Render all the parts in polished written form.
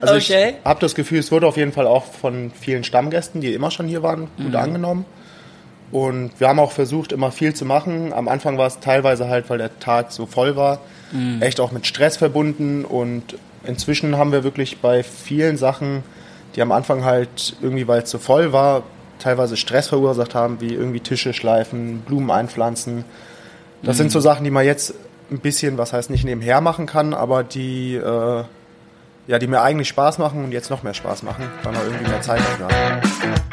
Also ich habe das Gefühl, es wurde auf jeden Fall auch von vielen Stammgästen, die immer schon hier waren, gut angenommen. Und wir haben auch versucht, immer viel zu machen. Am Anfang war es teilweise halt, weil der Tag so voll war, echt auch mit Stress verbunden. Und inzwischen haben wir wirklich bei vielen Sachen, die am Anfang halt irgendwie, weil es so voll war, teilweise Stress verursacht haben, wie irgendwie Tische schleifen, Blumen einpflanzen. Das sind so Sachen, die man jetzt ein bisschen, was heißt nicht nebenher machen kann, aber die mir eigentlich Spaß machen und jetzt noch mehr Spaß machen, weil man irgendwie mehr Zeit dafür hat.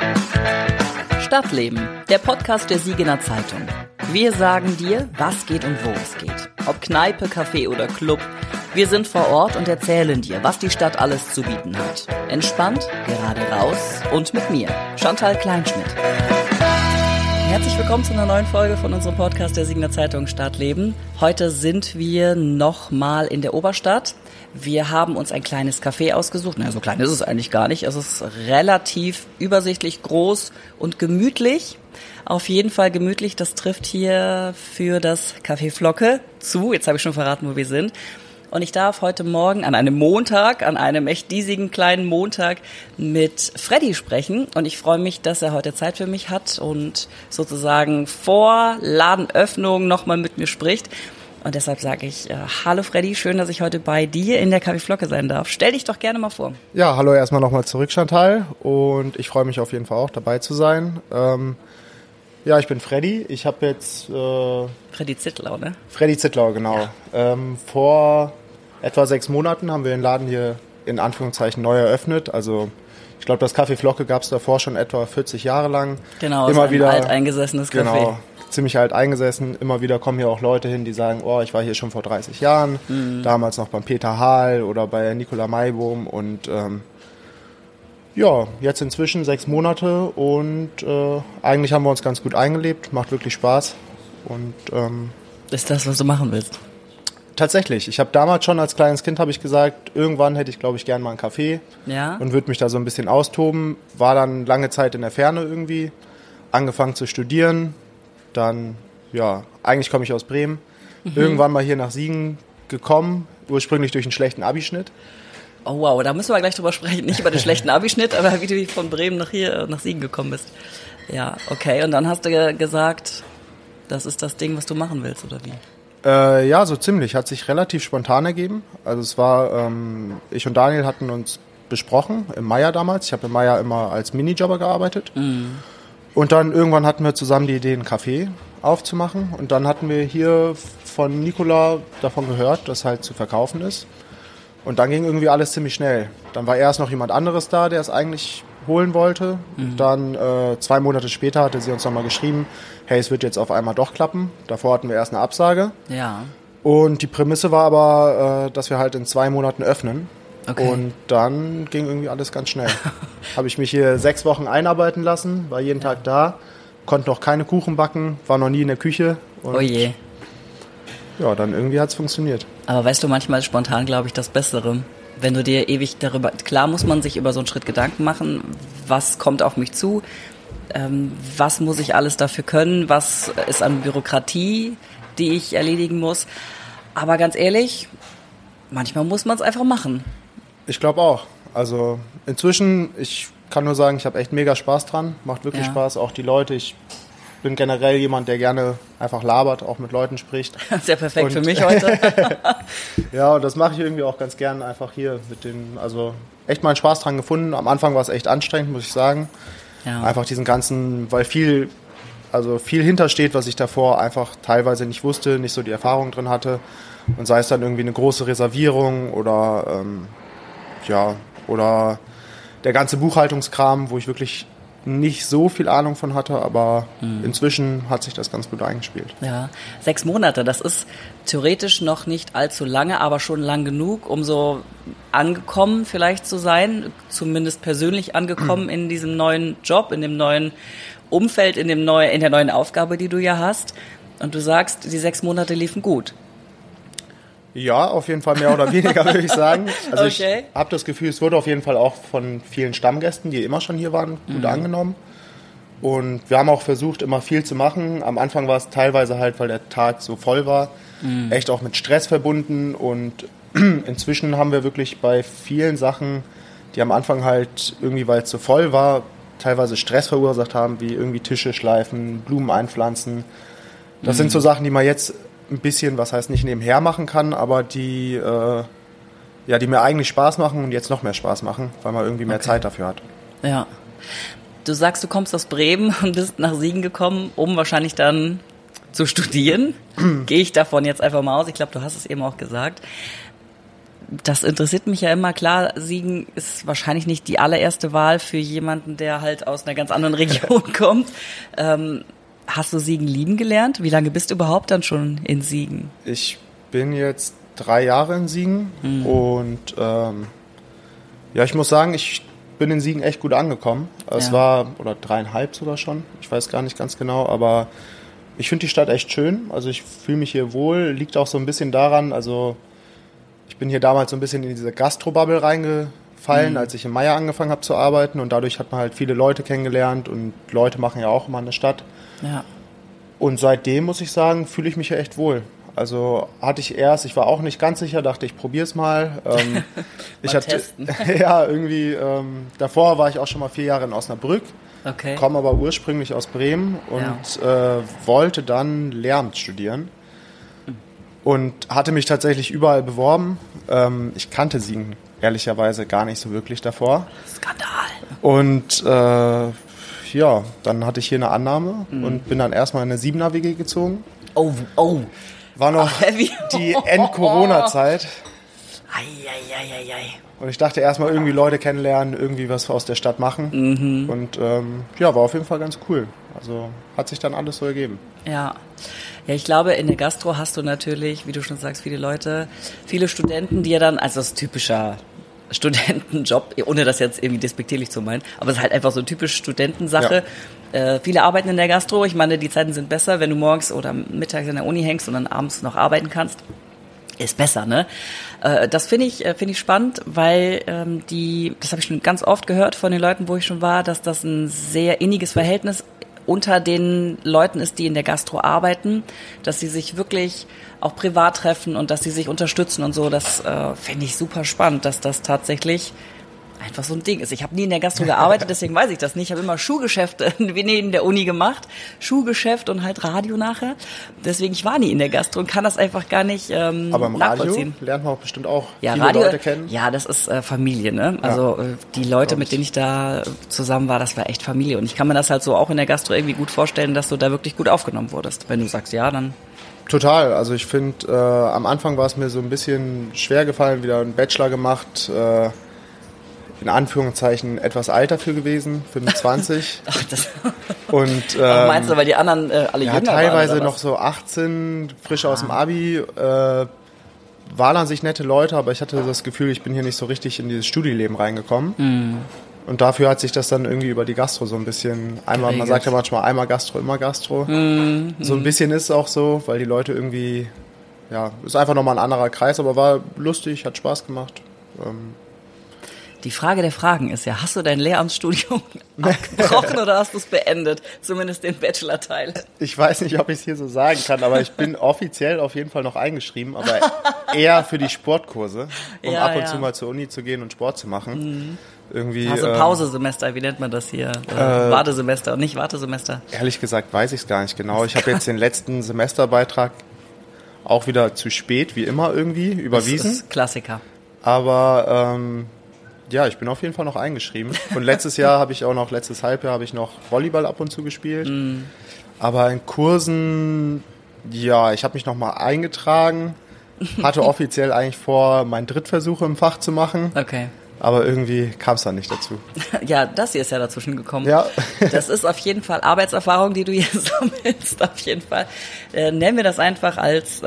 Stadtleben, der Podcast der Siegener Zeitung. Wir sagen dir, was geht und wo es geht. Ob Kneipe, Café oder Club, wir sind vor Ort und erzählen dir, was die Stadt alles zu bieten hat. Entspannt, gerade raus und mit mir, Chantal Kleinschmidt. Herzlich willkommen zu einer neuen Folge von unserem Podcast der Siegener Zeitung Stadtleben. Heute sind wir nochmal in der Oberstadt. Wir haben uns ein kleines Café ausgesucht. Naja, so klein ist es eigentlich gar nicht. Es ist relativ übersichtlich, groß und gemütlich. Auf jeden Fall gemütlich. Das trifft hier für das Café Flocke zu. Jetzt habe ich schon verraten, wo wir sind. Und ich darf heute Morgen an einem Montag, an einem echt diesigen kleinen Montag mit Freddy sprechen. Und ich freue mich, dass er heute Zeit für mich hat und sozusagen vor Ladenöffnung nochmal mit mir spricht. Und deshalb sage ich, hallo Freddy, schön, dass ich heute bei dir in der Café Flocke sein darf. Stell dich doch gerne mal vor. Ja, hallo erstmal nochmal zurück, Chantal. Und ich freue mich auf jeden Fall auch, dabei zu sein. Ich bin Freddy. Ich habe jetzt... Freddy Zittlau, ne? Freddy Zittlau, genau. Ja. Vor etwa 6 Monaten haben wir den Laden hier in Anführungszeichen neu eröffnet. Also ich glaube, das Café Flocke gab es davor schon etwa 40 Jahre lang. Genau, immer ist wieder ein alteingesessenes Café. Genau, ziemlich alt eingesessen. Immer wieder kommen hier auch Leute hin, die sagen, oh, ich war hier schon vor 30 Jahren. Damals noch beim Peter Hahl oder bei Nicola Maibohm und... jetzt inzwischen 6 Monate und eigentlich haben wir uns ganz gut eingelebt, macht wirklich Spaß. Und ist das, was du machen willst? Tatsächlich. Ich habe damals schon als kleines Kind habe ich gesagt, irgendwann hätte ich, glaube ich, gern mal einen Café und würde mich da so ein bisschen austoben. War dann lange Zeit in der Ferne irgendwie, angefangen zu studieren. Dann, eigentlich komme ich aus Bremen. Irgendwann mal hier nach Siegen gekommen, ursprünglich durch einen schlechten Abischnitt. Oh wow, da müssen wir gleich drüber sprechen. Nicht über den schlechten Abischnitt, aber wie du von Bremen nach Siegen gekommen bist. Ja, okay. Und dann hast du gesagt, das ist das Ding, was du machen willst, oder wie? So ziemlich. Hat sich relativ spontan ergeben. Also es war, ich und Daniel hatten uns besprochen, im Meier damals. Ich habe im Meier immer als Minijobber gearbeitet. Und dann irgendwann hatten wir zusammen die Idee, einen Café aufzumachen. Und dann hatten wir hier von Nicola davon gehört, dass halt zu verkaufen ist. Und dann ging irgendwie alles ziemlich schnell. Dann war erst noch jemand anderes da, der es eigentlich holen wollte. Dann 2 Monate später hatte sie uns nochmal geschrieben, hey, es wird jetzt auf einmal doch klappen. Davor hatten wir erst eine Absage. Ja. Und die Prämisse war aber, dass wir halt in 2 Monaten öffnen. Okay. Und dann ging irgendwie alles ganz schnell. Habe ich mich hier 6 Wochen einarbeiten lassen, war jeden Tag da, konnte noch keine Kuchen backen, war noch nie in der Küche. Und oh je. Ja, dann irgendwie hat es funktioniert. Aber weißt du, manchmal ist spontan, glaube ich, das Bessere. Wenn du dir ewig darüber... Klar muss man sich über so einen Schritt Gedanken machen, was kommt auf mich zu, was muss ich alles dafür können, was ist an Bürokratie, die ich erledigen muss. Aber ganz ehrlich, manchmal muss man es einfach machen. Ich glaube auch. Also inzwischen, ich kann nur sagen, ich habe echt mega Spaß dran, macht wirklich Spaß, auch die Leute. Ich bin generell jemand, der gerne einfach labert, auch mit Leuten spricht. Sehr perfekt für mich heute. Ja, und das mache ich irgendwie auch ganz gern einfach hier mit den, also echt meinen Spaß dran gefunden. Am Anfang war es echt anstrengend, muss ich sagen. Ja. Einfach diesen ganzen, weil viel hintersteht, was ich davor einfach teilweise nicht wusste, nicht so die Erfahrung drin hatte. Und sei es dann irgendwie eine große Reservierung oder oder der ganze Buchhaltungskram, wo ich wirklich nicht so viel Ahnung von hatte, aber inzwischen hat sich das ganz gut eingespielt. Ja, 6 Monate, das ist theoretisch noch nicht allzu lange, aber schon lang genug, um so angekommen vielleicht zu sein, zumindest persönlich angekommen in diesem neuen Job, in dem neuen Umfeld, in der neuen Aufgabe, die du ja hast. Und du sagst, die 6 Monate liefen gut. Ja, auf jeden Fall mehr oder weniger, würde ich sagen. Also okay. Ich habe das Gefühl, es wurde auf jeden Fall auch von vielen Stammgästen, die immer schon hier waren, gut angenommen. Und wir haben auch versucht, immer viel zu machen. Am Anfang war es teilweise halt, weil der Tag so voll war, echt auch mit Stress verbunden. Und inzwischen haben wir wirklich bei vielen Sachen, die am Anfang halt irgendwie, weil es so voll war, teilweise Stress verursacht haben, wie irgendwie Tische schleifen, Blumen einpflanzen. Das sind so Sachen, die man jetzt ein bisschen, was heißt nicht nebenher machen kann, aber die mir eigentlich Spaß machen und jetzt noch mehr Spaß machen, weil man irgendwie mehr Zeit dafür hat. Ja. Du sagst, du kommst aus Bremen und bist nach Siegen gekommen, um wahrscheinlich dann zu studieren. Gehe ich davon jetzt einfach mal aus. Ich glaube, du hast es eben auch gesagt. Das interessiert mich ja immer. Klar, Siegen ist wahrscheinlich nicht die allererste Wahl für jemanden, der halt aus einer ganz anderen Region kommt. Hast du Siegen lieben gelernt? Wie lange bist du überhaupt dann schon in Siegen? Ich bin jetzt 3 Jahre in Siegen und ich muss sagen, ich bin in Siegen echt gut angekommen. Es war, oder 3,5 sogar schon, ich weiß gar nicht ganz genau, aber ich finde die Stadt echt schön. Also ich fühle mich hier wohl, liegt auch so ein bisschen daran, also ich bin hier damals so ein bisschen in diese Gastro-Bubble reingefallen, als ich in Meier angefangen habe zu arbeiten und dadurch hat man halt viele Leute kennengelernt und Leute machen ja auch immer eine Stadt. Ja. Und seitdem, muss ich sagen, fühle ich mich hier echt wohl. Also ich war auch nicht ganz sicher, dachte ich probiere es mal. Testen. Ja, irgendwie, davor war ich auch schon mal 4 Jahre in Osnabrück, komme aber ursprünglich aus Bremen und wollte dann Lehramt studieren. Und hatte mich tatsächlich überall beworben. Ich kannte Siegen ehrlicherweise gar nicht so wirklich davor. Skandal. Und dann hatte ich hier eine Annahme und bin dann erstmal in eine 7er-WG gezogen. Oh. War noch die End-Corona-Zeit. Ei. Und ich dachte erstmal irgendwie Leute kennenlernen, irgendwie was aus der Stadt machen. Und war auf jeden Fall ganz cool. Also hat sich dann alles so ergeben. Ja, ich glaube, in der Gastro hast du natürlich, wie du schon sagst, viele Leute, viele Studenten, die ja dann, also das ist typischer Studentenjob, ohne das jetzt irgendwie despektierlich zu meinen, aber es ist halt einfach so eine typische Studentensache. Ja. Viele arbeiten in der Gastro. Ich meine, die Zeiten sind besser, wenn du morgens oder mittags in der Uni hängst und dann abends noch arbeiten kannst. Ist besser, ne? Das finde ich spannend, weil das habe ich schon ganz oft gehört von den Leuten, wo ich schon war, dass das ein sehr inniges Verhältnis unter den Leuten ist, die in der Gastro arbeiten, dass sie sich wirklich auch privat treffen und dass sie sich unterstützen und so. Das finde ich super spannend, dass das tatsächlich einfach so ein Ding ist. Ich habe nie in der Gastro gearbeitet, deswegen weiß ich das nicht. Ich habe immer Schuhgeschäfte neben der Uni gemacht, Schuhgeschäft und halt Radio nachher. Deswegen, ich war nie in der Gastro und kann das einfach gar nicht nachvollziehen. Aber im Radio lernt man auch bestimmt auch viele Radio, Leute kennen. Ja, das ist Familie, ne? Also die Leute, mit denen ich da zusammen war, das war echt Familie. Und ich kann mir das halt so auch in der Gastro irgendwie gut vorstellen, dass du da wirklich gut aufgenommen wurdest. Wenn du sagst, ja, dann... Total. Also ich finde, am Anfang war es mir so ein bisschen schwer gefallen, wieder einen Bachelor gemacht, in Anführungszeichen etwas alter für gewesen, 25. Ach, das und meinst du, weil die anderen alle jünger waren? Ja, teilweise noch so 18, frisch aus dem Abi, waren an sich nette Leute, aber ich hatte das Gefühl, ich bin hier nicht so richtig in dieses Studieleben reingekommen. Und dafür hat sich das dann irgendwie über die Gastro so ein bisschen, einmal, man sagt ja manchmal einmal Gastro, immer Gastro. So ein bisschen ist es auch so, weil die Leute irgendwie, ist einfach nochmal ein anderer Kreis, aber war lustig, hat Spaß gemacht. Die Frage der Fragen ist ja, hast du dein Lehramtsstudium abgebrochen oder hast du es beendet? Zumindest den Bachelor-Teil. Ich weiß nicht, ob ich es hier so sagen kann, aber ich bin offiziell auf jeden Fall noch eingeschrieben, aber eher für die Sportkurse, um ab und zu mal zur Uni zu gehen und Sport zu machen. Irgendwie, also Pausesemester, wie nennt man das hier? Wartesemester und nicht Wartesemester. Ehrlich gesagt weiß ich es gar nicht genau. Ich habe jetzt den letzten Semesterbeitrag auch wieder zu spät, wie immer irgendwie, überwiesen. Das ist Klassiker. Aber ich bin auf jeden Fall noch eingeschrieben. Und letztes Halbjahr habe ich noch Volleyball ab und zu gespielt. Aber in Kursen, ich habe mich noch mal eingetragen. Hatte offiziell eigentlich vor, meinen Drittversuch im Fach zu machen. Okay. Aber irgendwie kam es dann nicht dazu. Ja, das hier ist ja dazwischen gekommen. Ja. Das ist auf jeden Fall Arbeitserfahrung, die du hier sammelst. Auf jeden Fall. Nennen wir das einfach als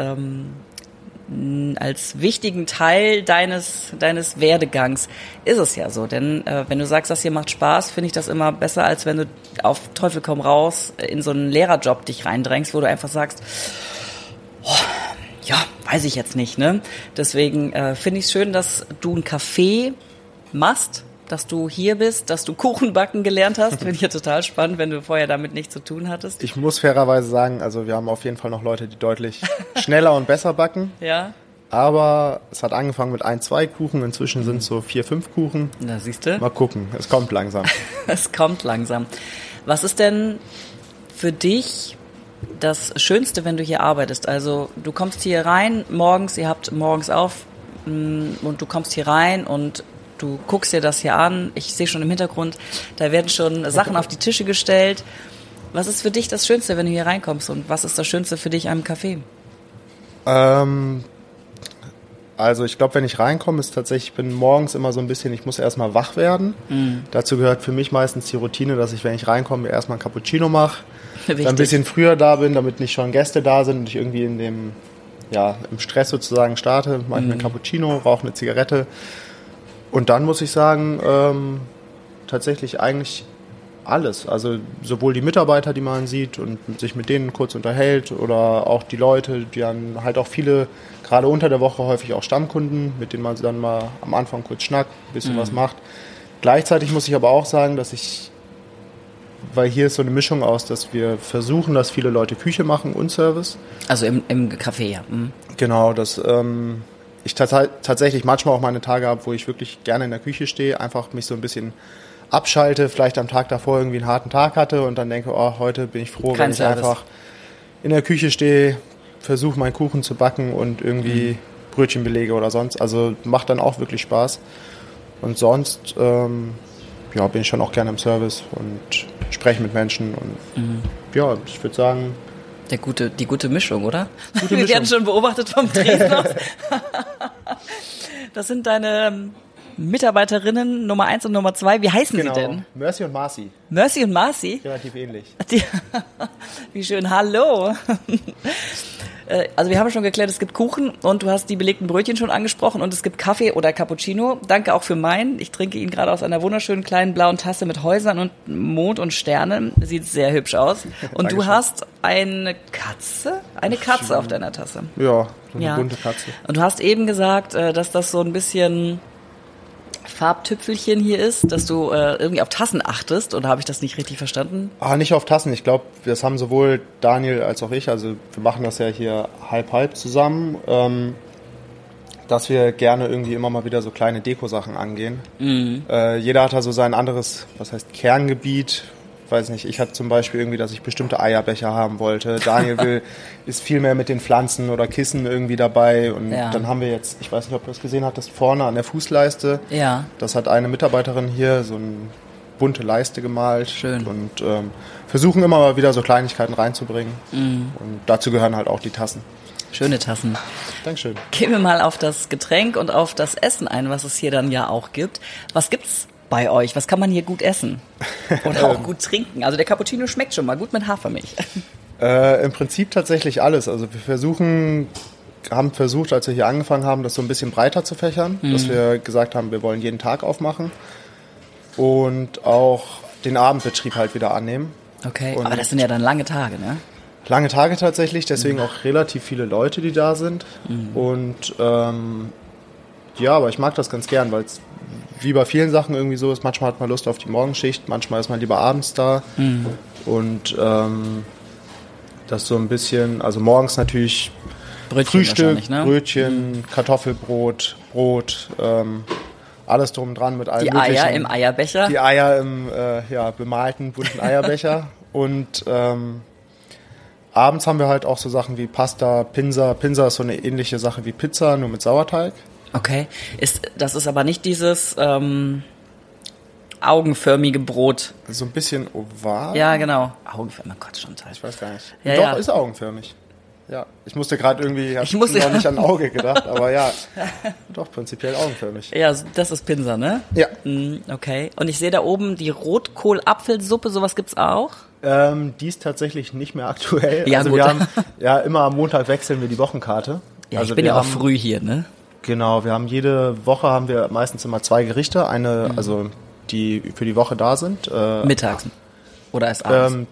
wichtigen Teil deines Werdegangs. Ist es ja so, denn wenn du sagst, das hier macht Spaß, finde ich das immer besser, als wenn du auf Teufel komm raus in so einen Lehrerjob dich reindrängst, wo du einfach sagst, weiß ich jetzt nicht, ne? Deswegen finde ich es schön, dass du ein Café machst, dass du hier bist, dass du Kuchen backen gelernt hast. Finde ich ja total spannend, wenn du vorher damit nichts zu tun hattest. Ich muss fairerweise sagen, also wir haben auf jeden Fall noch Leute, die deutlich schneller und besser backen. Ja. Aber es hat angefangen mit 1, 2 Kuchen. Inzwischen sind es so 4, 5 Kuchen. Da siehst du. Mal gucken, es kommt langsam. Es kommt langsam. Was ist denn für dich das Schönste, wenn du hier arbeitest? Also du kommst hier rein morgens, ihr habt morgens auf und du kommst hier rein und du guckst dir das hier an. Ich sehe schon im Hintergrund, da werden schon Sachen auf die Tische gestellt. Was ist für dich das Schönste, wenn du hier reinkommst? Und was ist das Schönste für dich am Café? Also ich glaube, wenn ich reinkomme, ist tatsächlich, ich bin morgens immer so ein bisschen, ich muss erstmal wach werden. Dazu gehört für mich meistens die Routine, dass ich, wenn ich reinkomme, erstmal ein Cappuccino mache, dann ein bisschen früher da bin, damit nicht schon Gäste da sind und ich irgendwie im Stress sozusagen starte, mache ich mir ein Cappuccino, rauche eine Zigarette und dann muss ich sagen, tatsächlich eigentlich alles. Also sowohl die Mitarbeiter, die man sieht und sich mit denen kurz unterhält oder auch die Leute, die dann halt auch viele, gerade unter der Woche häufig auch Stammkunden, mit denen man dann mal am Anfang kurz schnackt, ein bisschen was macht. Gleichzeitig muss ich aber auch sagen, weil hier ist so eine Mischung aus, dass wir versuchen, dass viele Leute Küche machen und Service. Also im Café, ja. Genau, dass ich tatsächlich manchmal auch meine Tage habe, wo ich wirklich gerne in der Küche stehe, einfach mich so ein bisschen abschalte, vielleicht am Tag davor irgendwie einen harten Tag hatte und dann denke, heute bin ich froh, wenn ich einfach in der Küche stehe, versuche meinen Kuchen zu backen und irgendwie Brötchen belege oder sonst. Also macht dann auch wirklich Spaß. Und sonst bin ich schon auch gerne im Service und spreche mit Menschen und ich würde sagen... Die gute Mischung, oder? Gute Wir werden schon beobachtet vom Tresen aus. Das sind deine Mitarbeiterinnen Nummer 1 und Nummer 2. Wie heißen sie denn? Mercy und Marcy. Mercy und Marcy? Relativ ähnlich. Wie schön. Hallo. Also wir haben schon geklärt, es gibt Kuchen und du hast die belegten Brötchen schon angesprochen und es gibt Kaffee oder Cappuccino. Danke auch für meinen. Ich trinke ihn gerade aus einer wunderschönen kleinen blauen Tasse mit Häusern und Mond und Sternen. Sieht sehr hübsch aus. Und du hast eine Katze? Eine Katze auf deiner Tasse. Ja, eine bunte Katze. Und du hast eben gesagt, dass das so ein bisschen Farbtüpfelchen hier ist, dass du irgendwie auf Tassen achtest, oder habe ich das nicht richtig verstanden? Nicht auf Tassen. Ich glaube, das haben sowohl Daniel als auch ich, also wir machen das ja hier halb zusammen, dass wir gerne irgendwie immer mal wieder so kleine Deko-Sachen angehen. Jeder hat da so sein anderes, Kerngebiet. Weiß nicht, ich hatte zum Beispiel irgendwie, dass ich bestimmte Eierbecher haben wollte. Daniel ist viel mehr mit den Pflanzen oder Kissen irgendwie dabei. Und dann haben wir jetzt, ich weiß nicht, ob du das gesehen hattest, vorne an der Fußleiste. Ja. Das hat eine Mitarbeiterin hier so eine bunte Leiste gemalt. Schön. Und versuchen immer mal wieder so Kleinigkeiten reinzubringen. Und dazu gehören halt auch die Tassen. Schöne Tassen. Dankeschön. Gehen wir mal auf das Getränk und auf das Essen ein, was es hier dann ja auch gibt. Was gibt's bei euch? Was kann man hier gut essen? Oder auch gut trinken? Also der Cappuccino schmeckt schon mal gut mit Hafermilch. Im Prinzip tatsächlich alles. Also wir haben versucht, als wir hier angefangen haben, das so ein bisschen breiter zu fächern, dass wir gesagt haben, wir wollen jeden Tag aufmachen und auch den Abendbetrieb halt wieder annehmen. Okay, aber das sind ja dann lange Tage, ne? Lange Tage tatsächlich, deswegen auch relativ viele Leute, die da sind. Und aber ich mag das ganz gern, weil es wie bei vielen Sachen irgendwie so ist. Manchmal hat man Lust auf die Morgenschicht, manchmal ist man lieber abends da. Und das so ein bisschen, also morgens natürlich Brötchen Frühstück, ne? Brötchen, Kartoffelbrot, Brot, alles drum dran mit allem möglichen. Die Eier im Eierbecher. Die Eier im bemalten, bunten Eierbecher. Und abends haben wir halt auch so Sachen wie Pasta, Pinsa. Pinsa ist so eine ähnliche Sache wie Pizza, nur mit Sauerteig. Okay, das ist aber nicht dieses augenförmige Brot. So ein bisschen oval. Ja, genau. Augenförmig, Gott, schon Teil. Ich weiß gar nicht. Ja, Doch, ist augenförmig. Ja, ich musste gerade irgendwie, ich noch nicht an Auge gedacht, aber ja, doch, prinzipiell augenförmig. Ja, das ist Pinsa, ne? Ja. Okay, und ich sehe da oben die Rotkohl-Apfelsuppe, sowas gibt's auch? Die ist tatsächlich nicht mehr aktuell. Ja, also gut. wir haben, immer am Montag wechseln wir die Wochenkarte. Ja, also ich bin ja auch früh hier, ne? Genau, jede Woche meistens immer 2 Gerichte, also die für die Woche da sind. Mittags oder erst abends?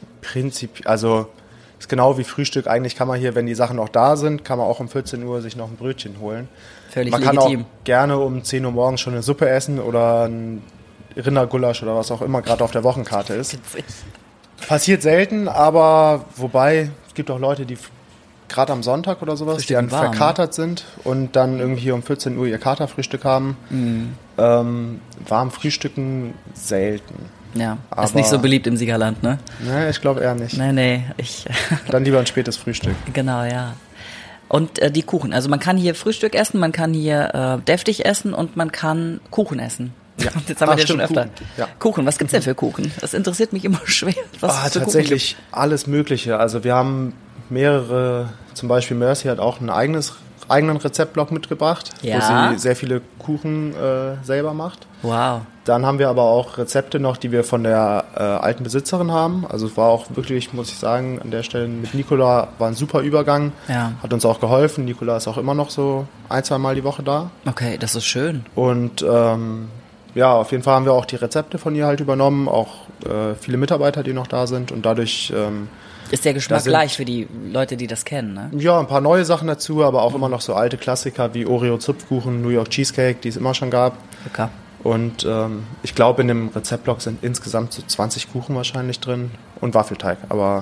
Also ist genau wie Frühstück. Eigentlich kann man hier, wenn die Sachen noch da sind, kann man auch um 14 Uhr sich noch ein Brötchen holen. Völlig man legitim. kann auch gerne um 10 Uhr morgens schon eine Suppe essen oder ein Rindergulasch oder was auch immer gerade auf der Wochenkarte ist. Passiert selten, aber wobei, es gibt auch Leute, die gerade am Sonntag oder sowas, die Frühstücken dann warm, verkatert sind und dann irgendwie um 14 Uhr ihr Katerfrühstück haben. Warm frühstücken selten. Ja, Aber ist nicht so beliebt im Siegerland, ne? Nee, ich glaube eher nicht. Nee, Dann lieber ein spätes Frühstück. genau, ja. Und die Kuchen, also man kann hier Frühstück essen, man kann hier deftig essen und man kann Kuchen essen. Ja. Jetzt haben wir den stimmt, schon öfter. Kuchen. Ja. Kuchen, was gibt's denn für Kuchen? Das interessiert mich immer schwer. Was es für Tatsächlich alles Mögliche. Also wir haben mehrere, zum Beispiel Mercy hat auch einen eigenen Rezeptblock mitgebracht, Ja. wo sie sehr viele Kuchen selber macht. Kuchen? Wow. Dann haben wir aber auch Rezepte noch, die wir von der alten Besitzerin haben. Also es war auch wirklich, muss ich sagen, an der Stelle mit Nicola war ein super Übergang. Ja. Hat uns auch geholfen. Nicola ist auch immer noch so 1-2 Mal die Woche da. Okay, das ist schön. Und ja, auf jeden Fall haben wir auch die Rezepte von ihr halt übernommen, auch viele Mitarbeiter, die noch da sind und dadurch Ist der Geschmack Da sind- gleich für die Leute, die das kennen, ne? ja, ein paar neue Sachen dazu, aber auch immer noch so alte Klassiker wie Oreo-Zupfkuchen, New York Cheesecake, die es immer schon gab. Okay. Und ich glaube, in dem Rezeptblock sind insgesamt so 20 Kuchen wahrscheinlich drin und Waffelteig. Aber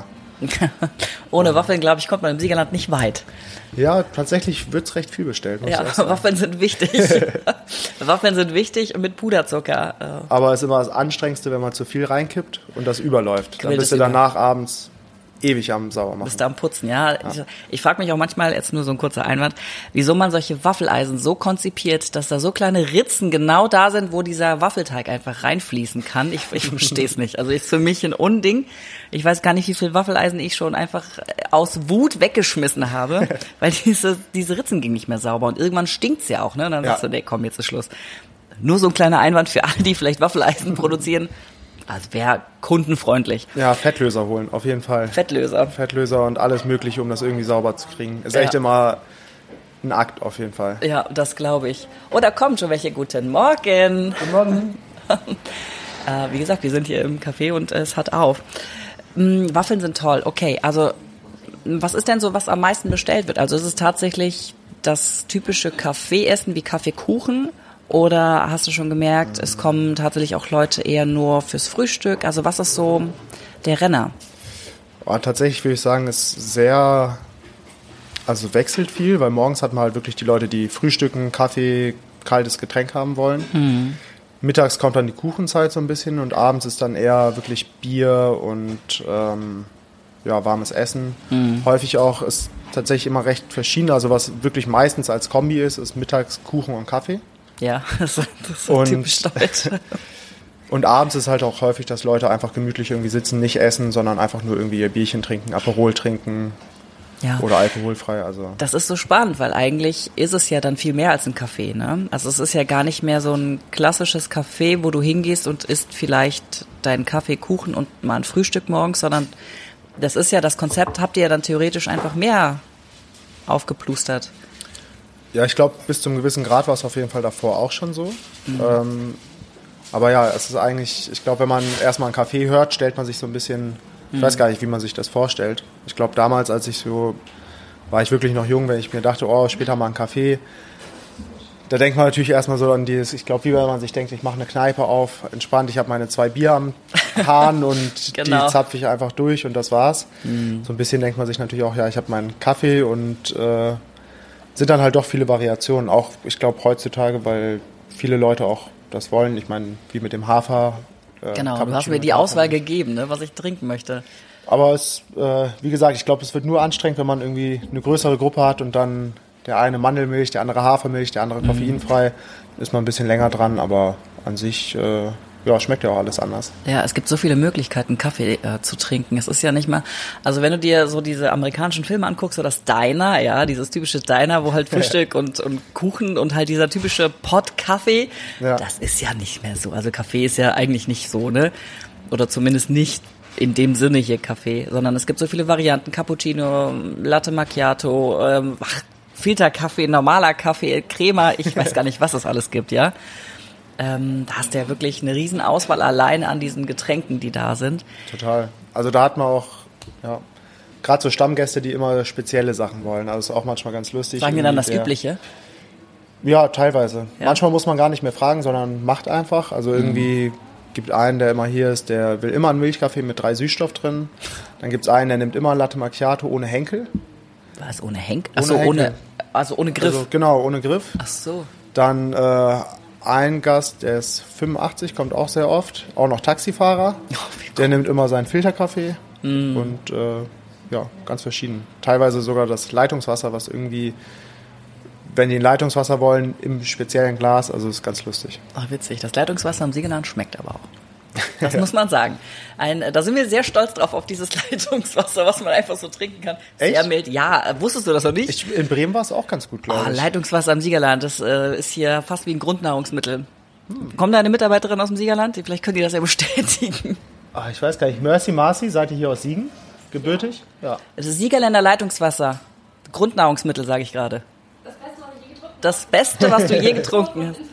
Ohne Waffeln, glaube ich, kommt man im Siegerland nicht weit. ja, tatsächlich wird es recht viel bestellt, muss ich Ja, auch sagen. Waffeln sind wichtig. Waffeln sind wichtig und mit Puderzucker. Aber es ist immer das Anstrengendste, wenn man zu viel reinkippt und das überläuft. Dann Quillt bist es du danach abends ewig am Sauermachen. Bist da am Putzen, ja. Ich frage mich auch manchmal, jetzt nur so ein kurzer Einwand, wieso man solche Waffeleisen so konzipiert, dass da so kleine Ritzen genau da sind, wo dieser Waffelteig einfach reinfließen kann. Ich verstehe es nicht. Also ist für mich ein Unding. Ich weiß gar nicht, wie viel Waffeleisen ich schon einfach aus Wut weggeschmissen habe, weil diese Ritzen gingen nicht mehr sauber und irgendwann stinkt's ja auch, ne? Und dann sagst du, nee, komm, jetzt ist Schluss. Nur so ein kleiner Einwand für alle, die vielleicht Waffeleisen produzieren. Also wäre kundenfreundlich. Ja, Fettlöser holen, auf jeden Fall. Fettlöser. Fettlöser und alles Mögliche, um das irgendwie sauber zu kriegen. Ist echt immer ein Akt auf jeden Fall. Ja, das glaube ich. Oh, da kommt schon welche. Guten Morgen. Guten Morgen. Wie gesagt, wir sind hier im Café und es hat auf. Waffeln sind toll. Okay, also was ist denn so, was am meisten bestellt wird? Also ist es tatsächlich das typische Kaffeeessen wie Kaffeekuchen? Oder hast du schon gemerkt, es kommen tatsächlich auch Leute eher nur fürs Frühstück? Also was ist so der Renner? Tatsächlich würde ich sagen, ist also wechselt viel, weil morgens hat man halt wirklich die Leute, die frühstücken, Kaffee, kaltes Getränk haben wollen. Mittags kommt dann die Kuchenzeit so ein bisschen und abends ist dann eher wirklich Bier und warmes Essen. Häufig auch ist tatsächlich immer recht verschieden. Also was wirklich meistens als Kombi ist mittags Kuchen und Kaffee. Ja, das ist so typisch deutsch. Und abends ist halt auch häufig, dass Leute einfach gemütlich irgendwie sitzen, nicht essen, sondern einfach nur irgendwie ihr Bierchen trinken, Aperol trinken oder alkoholfrei. Also das ist so spannend, weil eigentlich ist es ja dann viel mehr als ein Café, ne? Also es ist ja gar nicht mehr so ein klassisches Café, wo du hingehst und isst vielleicht deinen Kaffee, Kuchen und mal ein Frühstück morgens, sondern das ist ja das Konzept, habt ihr ja dann theoretisch einfach mehr aufgeplustert. Ja, ich glaube, bis zum gewissen Grad war es auf jeden Fall davor auch schon so. Aber ja, es ist eigentlich, ich glaube, wenn man erstmal einen Kaffee hört, stellt man sich so ein bisschen, ich weiß gar nicht, wie man sich das vorstellt. Ich glaube, damals, war ich wirklich noch jung, wenn ich mir dachte, später mal einen Kaffee. Da denkt man natürlich erstmal so an dieses, ich glaube, wie wenn man sich denkt, ich mache eine Kneipe auf, entspannt, ich habe meine 2 Bier am Hahn und Genau. Die zapfe ich einfach durch und das war's. So ein bisschen denkt man sich natürlich auch, ja, ich habe meinen Kaffee und sind dann halt doch viele Variationen. Auch, ich glaube, heutzutage, weil viele Leute auch das wollen. Ich meine, wie mit dem Hafer. Genau, du Cappuccino hast mir mit die Auswahl Hafermilch. gegeben, ne, was ich trinken möchte. Aber wie gesagt, ich glaube, es wird nur anstrengend, wenn man irgendwie eine größere Gruppe hat und dann der eine Mandelmilch, der andere Hafermilch, der andere koffeinfrei. Ist man ein bisschen länger dran, aber an sich schmeckt ja auch alles anders. Ja, es gibt so viele Möglichkeiten, Kaffee zu trinken. Es ist ja nicht mal, also wenn du dir so diese amerikanischen Filme anguckst, so das Diner, ja, dieses typische Diner, wo halt Frühstück und Kuchen und halt dieser typische Pott-Kaffee, das ist ja nicht mehr so. Also Kaffee ist ja eigentlich nicht so, ne? Oder zumindest nicht in dem Sinne hier Kaffee, sondern es gibt so viele Varianten, Cappuccino, Latte Macchiato, Filterkaffee, normaler Kaffee, Crema, ich weiß gar nicht, was es alles gibt, ja. Da hast du ja wirklich eine riesen Auswahl alleine an diesen Getränken, die da sind. Total. Also da hat man auch, gerade so Stammgäste, die immer spezielle Sachen wollen. Also ist auch manchmal ganz lustig. Sagen wir dann das Übliche? Ja, teilweise. Ja. Manchmal muss man gar nicht mehr fragen, sondern macht einfach. Also irgendwie gibt einen, der immer hier ist, der will immer einen Milchkaffee mit 3 Süßstoff drin. Dann gibt es einen, der nimmt immer Latte Macchiato ohne Henkel. Was, ohne Henkel? Achso, ohne Griff. Also, genau, ohne Griff. Ach so. Dann ein Gast, der ist 85, kommt auch sehr oft. Auch noch Taxifahrer. Der nimmt immer seinen Filterkaffee. Und ganz verschieden. Teilweise sogar das Leitungswasser, was irgendwie, wenn die ein Leitungswasser wollen, im speziellen Glas. Also ist ganz lustig. Ach, witzig. Das Leitungswasser am Siegerland schmeckt aber auch. Das muss man sagen. Da sind wir sehr stolz drauf, auf dieses Leitungswasser, was man einfach so trinken kann. Echt? Sehr mild. Ja, wusstest du das noch nicht? In Bremen war es auch ganz gut, glaube ich. Leitungswasser am Siegerland, das ist hier fast wie ein Grundnahrungsmittel. Kommt da eine Mitarbeiterin aus dem Siegerland? Vielleicht können die das ja bestätigen. Ach, ich weiß gar nicht. Mercy Marcy, seid ihr hier aus Siegen? Gebürtig? Ja. Das ist Siegerländer Leitungswasser. Grundnahrungsmittel, sage ich gerade. Das Beste, was du je getrunken hast.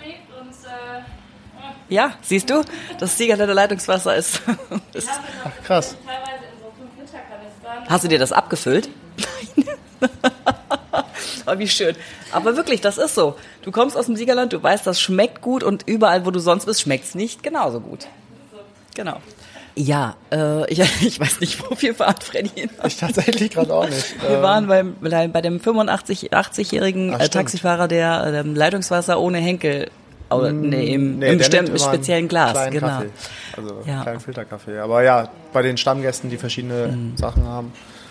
Ja, siehst du? Das Siegerländer Leitungswasser ist... Ach, krass. Hast du dir das abgefüllt? Nein. Oh, wie schön. Aber wirklich, das ist so. Du kommst aus dem Siegerland, du weißt, das schmeckt gut und überall, wo du sonst bist, schmeckt es nicht genauso gut. Genau. Ja, ich weiß nicht, wo wir waren, Freddy. Ich tatsächlich gerade auch nicht. Wir waren bei dem 80-jährigen Taxifahrer, der Leitungswasser ohne Henkel, im speziellen Glas. Genau. Kaffee. Also kleinen Filterkaffee. Aber ja, bei den Stammgästen, die verschiedene Sachen haben.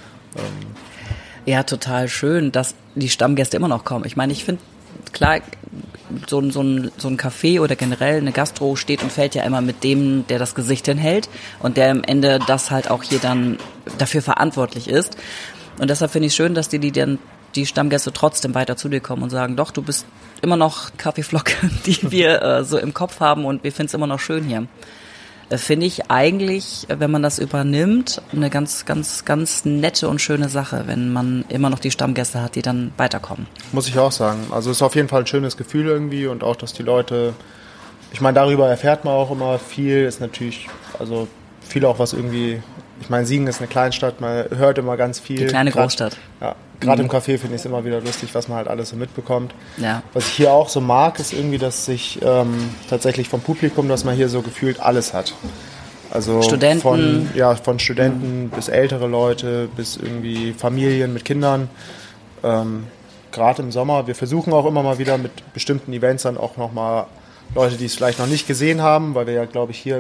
Ja, total schön, dass die Stammgäste immer noch kommen. Ich meine, ich finde, klar, so ein Café oder generell eine Gastro steht und fällt ja immer mit dem, der das Gesicht hinhält und der am Ende das halt auch hier dann dafür verantwortlich ist. Und deshalb finde ich schön, dass die Stammgäste trotzdem weiter zu dir kommen und sagen, doch, du bist immer noch Kaffeeflocke, die wir so im Kopf haben und wir finden es immer noch schön hier. Finde ich eigentlich, wenn man das übernimmt, eine ganz, ganz, ganz nette und schöne Sache, wenn man immer noch die Stammgäste hat, die dann weiterkommen. Muss ich auch sagen. Also es ist auf jeden Fall ein schönes Gefühl irgendwie und auch, dass die Leute, ich meine, darüber erfährt man auch immer viel, ist natürlich, also viel auch was irgendwie, ich meine, Siegen ist eine Kleinstadt, man hört immer ganz viel. Die kleine Großstadt. Ja, gerade im Café finde ich es immer wieder lustig, was man halt alles so mitbekommt. Ja. Was ich hier auch so mag, ist irgendwie, dass sich tatsächlich vom Publikum, dass man hier so gefühlt alles hat. Also Studenten. Von Studenten bis ältere Leute, bis irgendwie Familien mit Kindern. Gerade im Sommer, wir versuchen auch immer mal wieder mit bestimmten Events dann auch nochmal Leute, die es vielleicht noch nicht gesehen haben, weil wir ja, glaube ich, hier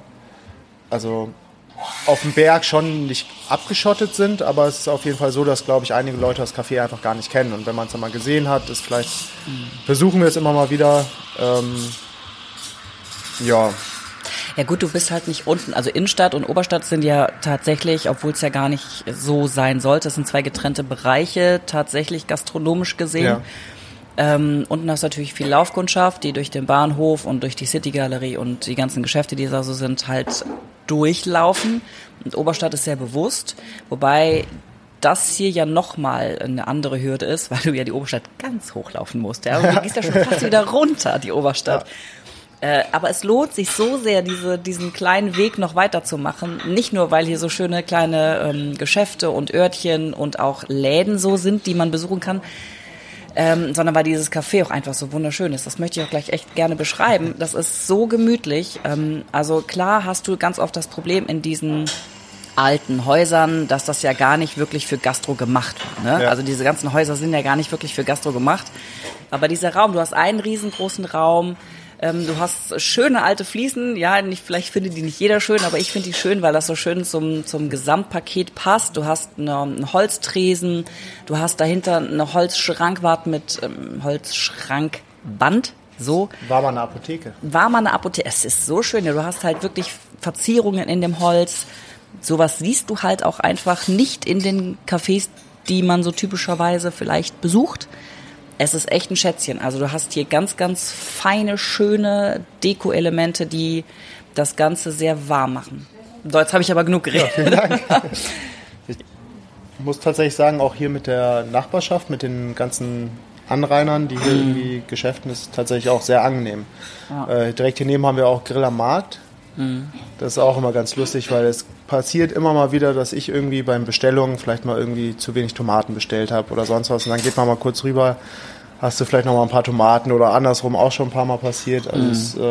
auf dem Berg schon nicht abgeschottet sind, aber es ist auf jeden Fall so, dass, glaube ich, einige Leute das Café einfach gar nicht kennen. Und wenn man es dann mal gesehen hat, ist vielleicht, versuchen wir es immer mal wieder, Ja gut, du bist halt nicht unten, also Innenstadt und Oberstadt sind ja tatsächlich, obwohl es ja gar nicht so sein sollte, es sind zwei getrennte Bereiche, tatsächlich gastronomisch gesehen. Ja. Unten hast du natürlich viel Laufkundschaft, die durch den Bahnhof und durch die City-Galerie und die ganzen Geschäfte, die da so sind, halt durchlaufen. Und Oberstadt ist sehr bewusst, wobei das hier ja nochmal eine andere Hürde ist, weil du ja die Oberstadt ganz hochlaufen musst. Ja? Du gehst ja schon fast wieder runter, die Oberstadt. Ja. Aber es lohnt sich so sehr, diesen kleinen Weg noch weiterzumachen. Nicht nur, weil hier so schöne kleine Geschäfte und Örtchen und auch Läden so sind, die man besuchen kann, sondern weil dieses Café auch einfach so wunderschön ist. Das möchte ich auch gleich echt gerne beschreiben. Das ist so gemütlich. Also klar hast du ganz oft das Problem in diesen alten Häusern, dass das ja gar nicht wirklich für Gastro gemacht war. Ne? Ja. Also diese ganzen Häuser sind ja gar nicht wirklich für Gastro gemacht. Aber dieser Raum, du hast einen riesengroßen Raum, du hast schöne alte Fliesen, ja, vielleicht findet die nicht jeder schön, aber ich finde die schön, weil das so schön zum Gesamtpaket passt. Du hast einen Holztresen, du hast dahinter eine Holzschrankwand mit Holzschrankband, so. War mal eine Apotheke. Es ist so schön, ja, du hast halt wirklich Verzierungen in dem Holz. Sowas siehst du halt auch einfach nicht in den Cafés, die man so typischerweise vielleicht besucht. Es ist echt ein Schätzchen. Also du hast hier ganz, ganz feine, schöne Deko-Elemente, die das Ganze sehr warm machen. So, jetzt habe ich aber genug geredet. Ja, vielen Dank. Ich muss tatsächlich sagen, auch hier mit der Nachbarschaft, mit den ganzen Anrainern, die hier irgendwie geschäften, ist tatsächlich auch sehr angenehm. Ja. Direkt hier neben haben wir auch Grill am Markt. Das ist auch immer ganz lustig, weil es passiert immer mal wieder, dass ich irgendwie beim Bestellungen vielleicht mal irgendwie zu wenig Tomaten bestellt habe oder sonst was. Und dann geht man mal kurz rüber, hast du vielleicht noch mal ein paar Tomaten oder andersrum auch schon ein paar Mal passiert. Also es ist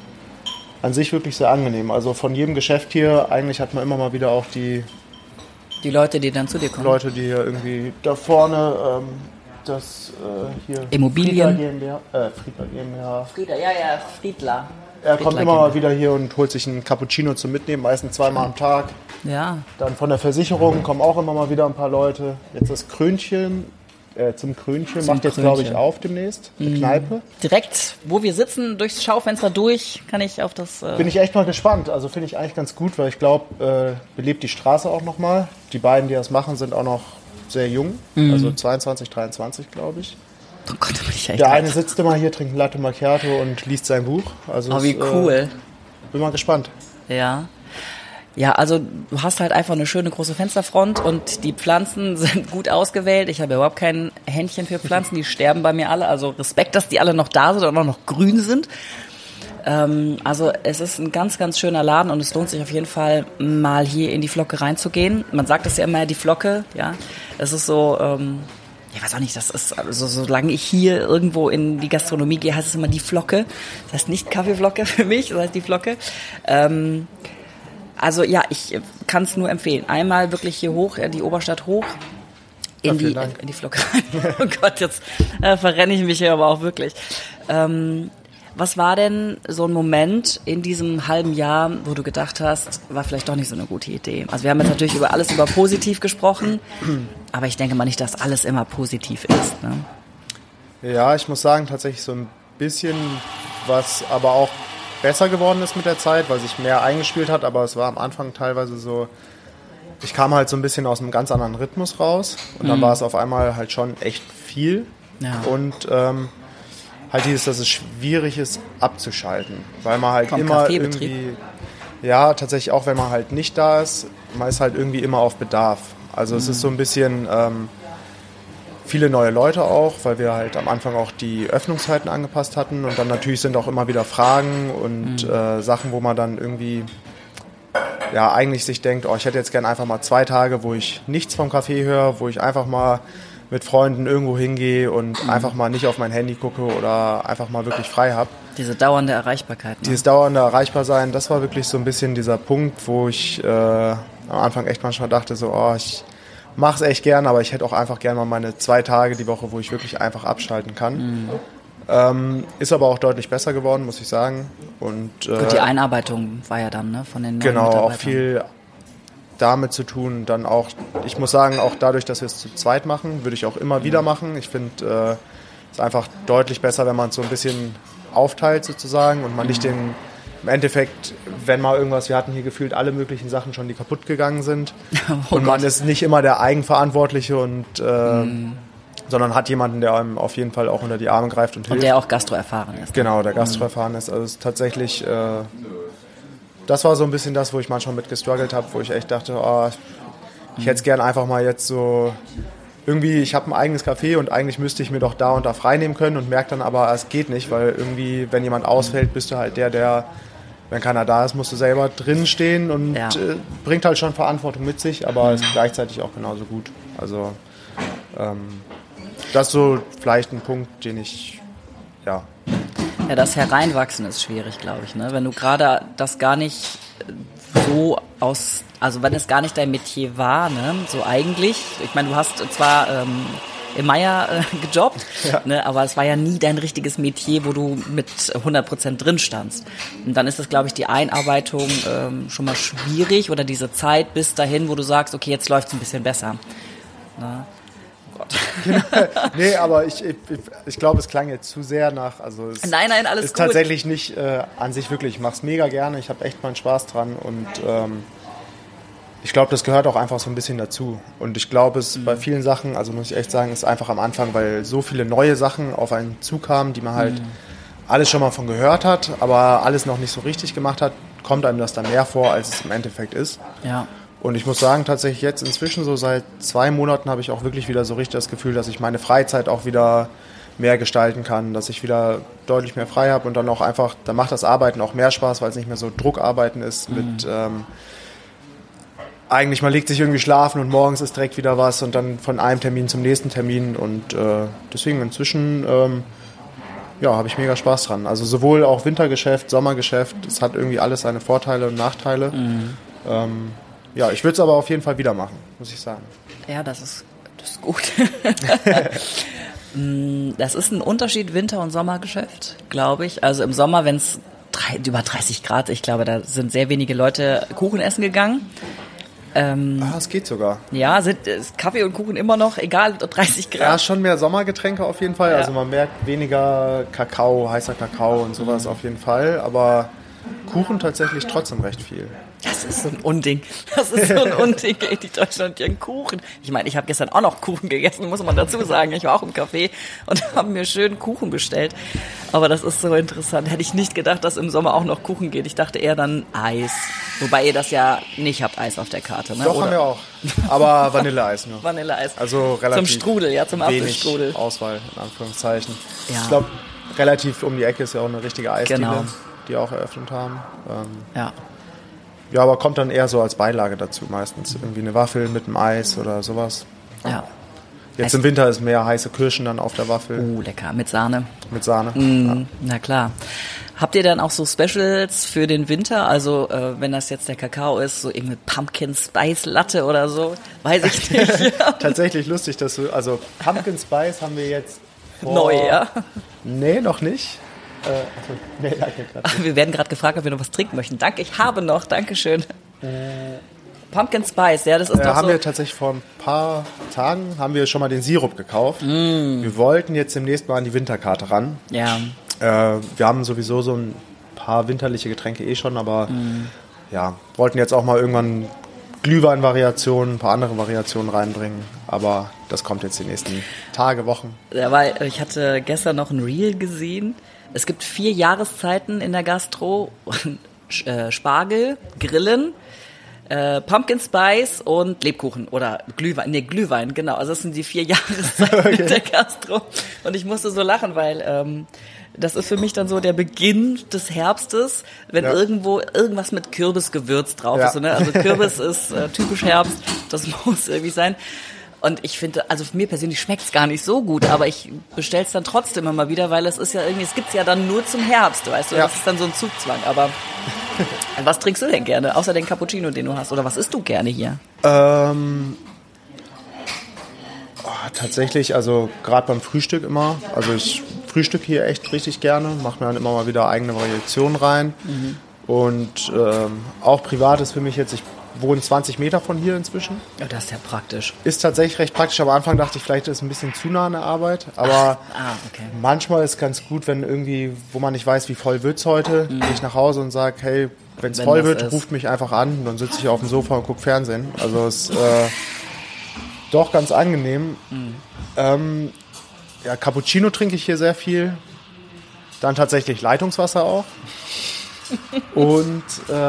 an sich wirklich sehr angenehm. Also von jedem Geschäft hier eigentlich hat man immer mal wieder auch die Die Leute, die dann zu dir kommen? Leute, die hier irgendwie da vorne hier Immobilien. Friedler GmbH. Friedler. Er kommt immer mal wieder hier und holt sich einen Cappuccino zum Mitnehmen, meistens 2-mal am Tag. Ja. Dann von der Versicherung kommen auch immer mal wieder ein paar Leute. Jetzt das Krönchen, macht jetzt, glaube ich, auf demnächst. Eine Kneipe. Direkt, wo wir sitzen, durchs Schaufenster durch, kann ich auf das... Bin ich echt mal gespannt. Also finde ich eigentlich ganz gut, weil ich glaube, belebt die Straße auch nochmal. Die beiden, die das machen, sind auch noch sehr jung. Also 22, 23, glaube ich. Oh Gott, da bin ich echt Der eine sitzt immer hier, trinkt ein Latte Macchiato und liest sein Buch. Also wie cool. Bin mal gespannt. Ja. Ja, also du hast halt einfach eine schöne große Fensterfront und die Pflanzen sind gut ausgewählt. Ich habe überhaupt kein Händchen für Pflanzen, die sterben bei mir alle. Also Respekt, dass die alle noch da sind und auch noch grün sind. Also es ist ein ganz, ganz schöner Laden und es lohnt sich auf jeden Fall mal hier in die Flocke reinzugehen. Man sagt es ja immer, die Flocke, ja. Es ist so, ich weiß auch nicht, das ist, also solange ich hier irgendwo in die Gastronomie gehe, heißt es immer die Flocke. Das heißt nicht Kaffeeflocke für mich, das heißt die Flocke. Also ja, ich kann es nur empfehlen. Einmal wirklich hier hoch, die Oberstadt hoch, in die Flocke rein. Oh Gott, jetzt verrenne ich mich hier aber auch wirklich. Was war denn so ein Moment in diesem halben Jahr, wo du gedacht hast, war vielleicht doch nicht so eine gute Idee? Also wir haben jetzt natürlich über positiv gesprochen, aber ich denke mal nicht, dass alles immer positiv ist. Ne? Ja, ich muss sagen, tatsächlich so ein bisschen, was aber auch besser geworden ist mit der Zeit, weil sich mehr eingespielt hat, aber es war am Anfang teilweise so, ich kam halt so ein bisschen aus einem ganz anderen Rhythmus raus und dann war es auf einmal halt schon echt viel und halt dieses, dass es schwierig ist abzuschalten, weil man halt immer irgendwie, ja tatsächlich auch wenn man halt nicht da ist, man ist halt irgendwie immer auf Bedarf. Also es ist so ein bisschen viele neue Leute auch, weil wir halt am Anfang auch die Öffnungszeiten angepasst hatten und dann natürlich sind auch immer wieder Fragen und Sachen, wo man dann irgendwie ja eigentlich sich denkt, ich hätte jetzt gerne einfach mal 2 Tage, wo ich nichts vom Café höre, wo ich einfach mal mit Freunden irgendwo hingehe und einfach mal nicht auf mein Handy gucke oder einfach mal wirklich frei habe. Diese dauernde Erreichbarkeit. Ne? Dieses dauernde Erreichbarsein, das war wirklich so ein bisschen dieser Punkt, wo ich am Anfang echt manchmal dachte, so, ich mache es echt gern, aber ich hätte auch einfach gerne mal meine 2 Tage die Woche, wo ich wirklich einfach abschalten kann. Ist aber auch deutlich besser geworden, muss ich sagen. Und die Einarbeitung war ja dann, ne, von den neuen Mitarbeitern. Mitarbeitern. Auch viel damit zu tun. Dann auch, ich muss sagen, auch dadurch, dass wir es zu zweit machen, würde ich auch immer wieder machen. Ich finde, es ist einfach deutlich besser, wenn man es so ein bisschen aufteilt sozusagen und man nicht im Endeffekt, wenn mal irgendwas, wir hatten hier gefühlt alle möglichen Sachen schon, die kaputt gegangen sind und man ist nicht immer der Eigenverantwortliche und sondern hat jemanden, der einem auf jeden Fall auch unter die Arme greift und hilft. Und der auch Gastro erfahren ist. Genau, der Gastro erfahren ist. Also es ist tatsächlich, das war so ein bisschen das, wo ich manchmal mit gestruggelt habe, wo ich echt dachte, ich hätte es gern einfach mal jetzt so, irgendwie, ich habe ein eigenes Café und eigentlich müsste ich mir doch da und da frei nehmen können und merke dann aber, es geht nicht, weil irgendwie, wenn jemand ausfällt, bist du halt der, wenn keiner da ist, musst du selber drin stehen und bringt halt schon Verantwortung mit sich, aber ist gleichzeitig auch genauso gut. Also das ist so vielleicht ein Punkt, den ich, Ja, das Hereinwachsen ist schwierig, glaube ich. Ne? Wenn du gerade das gar nicht so also wenn es gar nicht dein Metier war, ne? So eigentlich. Ich meine, du hast zwar im Meier gejobbt, ne? Aber es war ja nie dein richtiges Metier, wo du mit 100% drin standst. Und dann ist das, glaube ich, die Einarbeitung schon mal schwierig oder diese Zeit bis dahin, wo du sagst, okay, jetzt läuft es ein bisschen besser. Ne? Nee, aber ich glaube, es klang jetzt zu sehr nach, also es nein, alles ist gut. Tatsächlich nicht an sich wirklich, ich mache es mega gerne, ich habe echt meinen Spaß dran und ich glaube, das gehört auch einfach so ein bisschen dazu und ich glaube, es bei vielen Sachen, also muss ich echt sagen, ist einfach am Anfang, weil so viele neue Sachen auf einen zukamen, die man halt alles schon mal von gehört hat, aber alles noch nicht so richtig gemacht hat, kommt einem das dann mehr vor, als es im Endeffekt ist. Ja. Und ich muss sagen, tatsächlich jetzt inzwischen so seit 2 Monaten habe ich auch wirklich wieder so richtig das Gefühl, dass ich meine Freizeit auch wieder mehr gestalten kann, dass ich wieder deutlich mehr frei habe und dann auch einfach, dann macht das Arbeiten auch mehr Spaß, weil es nicht mehr so Druckarbeiten ist mit eigentlich man legt sich irgendwie schlafen und morgens ist direkt wieder was und dann von einem Termin zum nächsten Termin und deswegen inzwischen habe ich mega Spaß dran. Also sowohl auch Wintergeschäft, Sommergeschäft, es hat irgendwie alles seine Vorteile und Nachteile. Ja, ich würde es aber auf jeden Fall wieder machen, muss ich sagen. Ja, das ist gut. Das ist ein Unterschied Winter- und Sommergeschäft, glaube ich. Also im Sommer, wenn es über 30 Grad, ich glaube, da sind sehr wenige Leute Kuchen essen gegangen. Es geht sogar. Ja, ist Kaffee und Kuchen immer noch, egal, 30 Grad. Ja, schon mehr Sommergetränke auf jeden Fall. Ja. Also man merkt weniger Kakao, heißer Kakao und sowas auf jeden Fall. Aber Kuchen tatsächlich trotzdem recht viel. Das ist so ein Unding. Ey, die Deutschen und ihren Kuchen. Ich meine, ich habe gestern auch noch Kuchen gegessen, muss man dazu sagen. Ich war auch im Café und habe mir schön Kuchen bestellt. Aber das ist so interessant. Hätte ich nicht gedacht, dass im Sommer auch noch Kuchen geht. Ich dachte eher dann Eis. Wobei ihr das ja nicht habt, Eis auf der Karte, ne? Doch, oder? Haben wir auch. Aber Vanilleeis nur. Vanilleeis. Also relativ zum Strudel, ja, zum Apfelstrudel. Auswahl, in Anführungszeichen. Ja. Ich glaube, relativ um die Ecke ist ja auch eine richtige Eisdiele, genau. Die auch eröffnet haben. Ja. Ja, aber kommt dann eher so als Beilage dazu meistens. Irgendwie eine Waffel mit einem Eis oder sowas. Ja. Jetzt im Winter ist mehr heiße Kirschen dann auf der Waffel. Lecker. Mit Sahne. Mit Sahne. Ja. Na klar. Habt ihr dann auch so Specials für den Winter? Also wenn das jetzt der Kakao ist, so irgendwie Pumpkin Spice Latte oder so? Weiß ich nicht. Tatsächlich lustig, dass du... Also Pumpkin Spice haben wir jetzt neu, ja? Nee, noch nicht. Nee, danke gerade. Wir werden gerade gefragt, ob wir noch was trinken möchten. Danke, ich habe noch. Dankeschön. Pumpkin Spice, ja, das ist doch haben so. wir tatsächlich vor ein paar Tagen haben wir schon mal den Sirup gekauft. Wir wollten jetzt demnächst mal an die Winterkarte ran. Ja. Wir haben sowieso so ein paar winterliche Getränke schon, aber ja, wollten jetzt auch mal irgendwann Glühwein-Variationen, ein paar andere Variationen reinbringen. Aber das kommt jetzt die nächsten Tage, Wochen. Ja, weil ich hatte gestern noch ein Reel gesehen. Es gibt 4 Jahreszeiten in der Gastro. Spargel, Grillen, Pumpkin Spice und Lebkuchen oder Glühwein. Nee, Glühwein, genau. Also das sind die 4 Jahreszeiten in der Gastro. Und ich musste so lachen, weil das ist für mich dann so der Beginn des Herbstes, wenn irgendwo irgendwas mit Kürbisgewürz drauf ist. Ne? Also Kürbis ist typisch Herbst, das muss irgendwie sein. Und ich finde, also für mir persönlich schmeckt es gar nicht so gut, aber ich bestelle es dann trotzdem immer wieder, weil es ist ja irgendwie, es gibt es ja dann nur zum Herbst, weißt du, das ist dann so ein Zugzwang. Aber was trinkst du denn gerne, außer den Cappuccino, den du hast? Oder was isst du gerne hier? Tatsächlich, also gerade beim Frühstück immer. Also ich frühstücke hier echt richtig gerne, mache mir dann immer mal wieder eigene Variationen rein. Und auch privat ist für mich jetzt, ich wohne 20 Meter von hier inzwischen. Ja, das ist ja praktisch. Ist tatsächlich recht praktisch. Am Anfang dachte ich, vielleicht ist es ein bisschen zu nah an der Arbeit. Aber okay. Manchmal ist es ganz gut, wenn irgendwie, wo man nicht weiß, wie voll wird es heute, gehe ich nach Hause und sage, hey, wenn es voll wird, ruft mich einfach an. Dann sitze ich auf dem Sofa und gucke Fernsehen. Also es ist doch ganz angenehm. Cappuccino trinke ich hier sehr viel. Dann tatsächlich Leitungswasser auch. Und